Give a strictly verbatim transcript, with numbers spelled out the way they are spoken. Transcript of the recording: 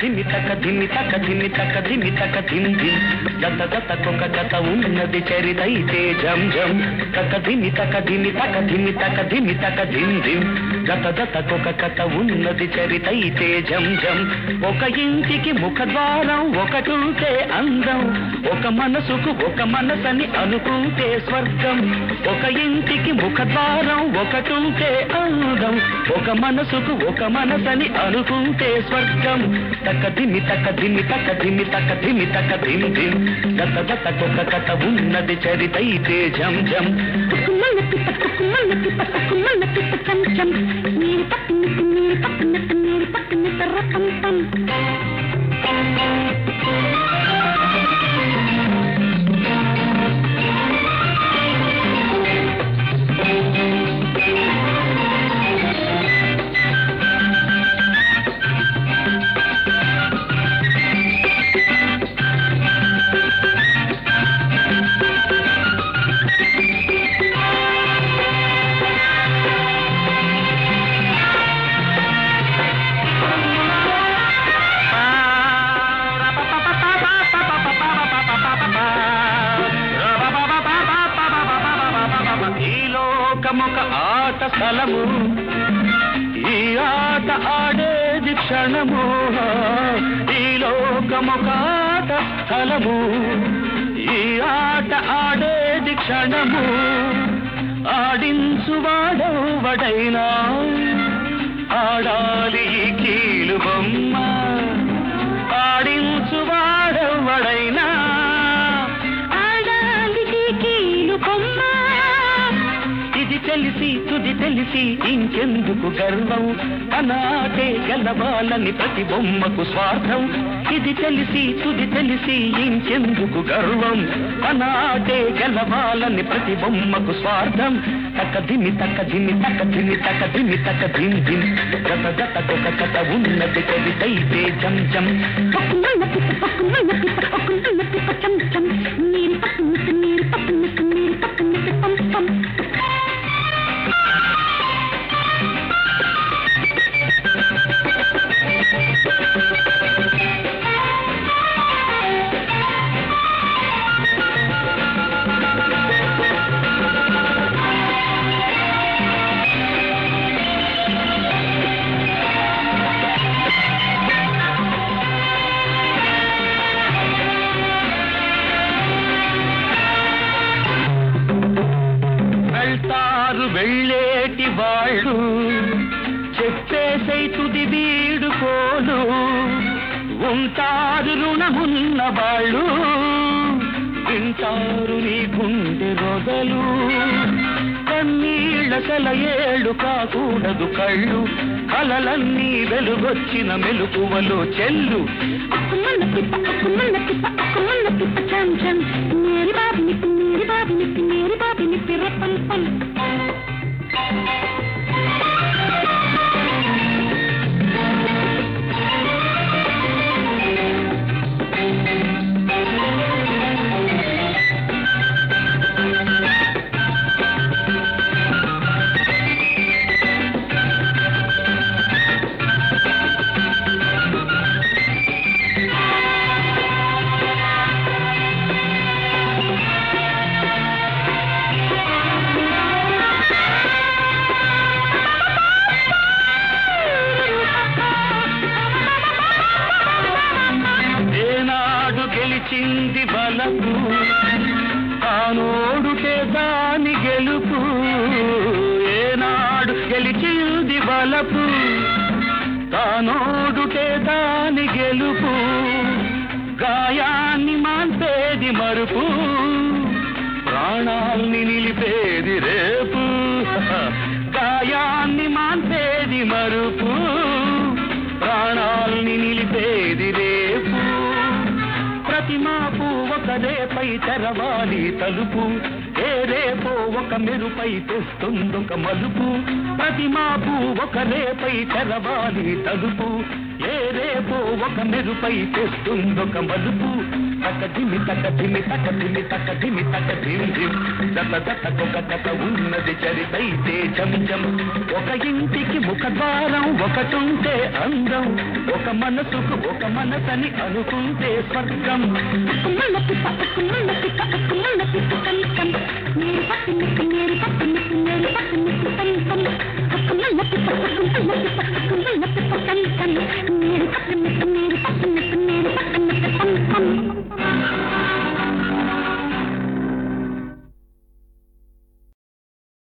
ధిమి తక ధిమి తక ధిమి తక ధిమి తక ధిమ్ ధిమ్ జత జతకొక జత ఉన్నది చరితైతే జం జం తక ధిమి తక ధిమి తక ధిమి తక ధిమి తక ధిమ్ ధిమ్ జత జతకొక కథ ఉన్నది చరితైతే జం జం ఒక ఇంటికి ముఖద్వారం ఒకటుంటే అందం ఒక మనసుకు ఒక మనసని అనుకుంటే స్వర్గం ఒక ఇంటికి ముఖద్వారం ఒకటుంటే అందం ఒక మనసుకు ఒక మనసని అనుకుంటే స్వర్గం తక ధిమి తక ధిమి తక ధిమి తక ధిమి తక ధిమ్ ధిమ్ గత గతకొక కథ ఉన్నది చరితైతే జం జం కుక్కుమల్ల పిట్ట కుక్కుమల్ల పిట్ట కుక్కుమల్ల పిట్ట చం చం నీరు పక్కనట్టు నీరు పక్కనట్టు నీరు పక్కనట్టు రపం పం ఒక ఆట స్థలము ఈ ఆట ఆడేది క్షణము ఈ లోకమొక ఆట స్థలము ఈ ఆట ఆడేది క్షణము ఆడించువాడెవడైనా ఆడాలి ఈ కీలు బొమ్మ ఆడించువాడెవడైనా ఆడాలి ఈ కీలు బొమ్మ ఇది తెలిసి తుది తెలిసి ఇంకెందుకు గర్వం అనాటే గెలవాలని ప్రతి బొమ్మకు స్వార్థం ఇది తెలిసి తుది తెలిసి ఇంకెందుకు గర్వం అనాటే గెలవాలని ప్రతి బొమ్మకు స్వార్థం తక ధిమి తక ధిమి తక ధిమి తక ధిమి తక ధిమ్ ధిమ్ గత గతకొక కథ ఉన్నది కవితైతే జం జం కుక్కుమల్ల పిట్ట కుక్కుమల్ల పిట్ట కుక్కుమల్ల పిట్ట చం చం నీరు పక్కనట్టు నీరు పక్కనట్టు నీరు పక్కనట్టు పం పం వెళ్ళేటి వాళ్ళు చెప్పేసై తుది వీడుకోలు ఉంటారు రుణమున్న వాళ్ళు వింటారు నీ గుండె రొదలు కన్నీళ్ళ సెలయేళ్ళు కాకూడదు కళ్ళు కలలన్నీ వెలుగొచ్చిన మెలుకువలో చెల్లు కుక్కుమల్ల పిట్ట కుక్కుమల్ల పిట్ట కుక్కుమల్ల పిట్ట చం చం మేరీ బాబు నిప్పి మేరీ బాబు నిప్పి మేరీ బాబు నిప్పి రపం పం గెలిచింది బలపు తానోడుటే దాని గెలుపు ఏనాడు గెలిచింది బలపు తానోడుటే దాని గెలుపు గాయాన్ని మాన్పేది మరుపు ప్రాణాల్ని నిలిపేది రేపు గాయాన్ని మాన్పేది మరుపు ప్రాణాల్ని నిలిపేది రేపు ప్రతి మాపు ఒక రేపై తెరవాలి తలుపు ఏ రేపో ఒక మెరుపై తెస్తుందొక మలుపు ప్రతి మాపు ఒక రేపై తెరవాలి తలుపు ఏ రేపో ఒక మెరుపై తెస్తుందొక మలుపు తక ధిమి తక ధిమి తక ధిమి తక ధిమి తక ధిమ్ ధిమ్ జత జతకొక కథ ఉన్నది చరితైతే జం జం ఒక ఇంటికి ముఖద్వారం ఒకటుంటే అందం ఒక మనసుకు ఒక మనసని అనుకుంటే స్వర్గం అక్కుమల్ల పిప్ప అక్కుమల్ల పిప్ప అక్కుమల్ల పిప్ప కం కం మేరీ బాబీ నిప్పి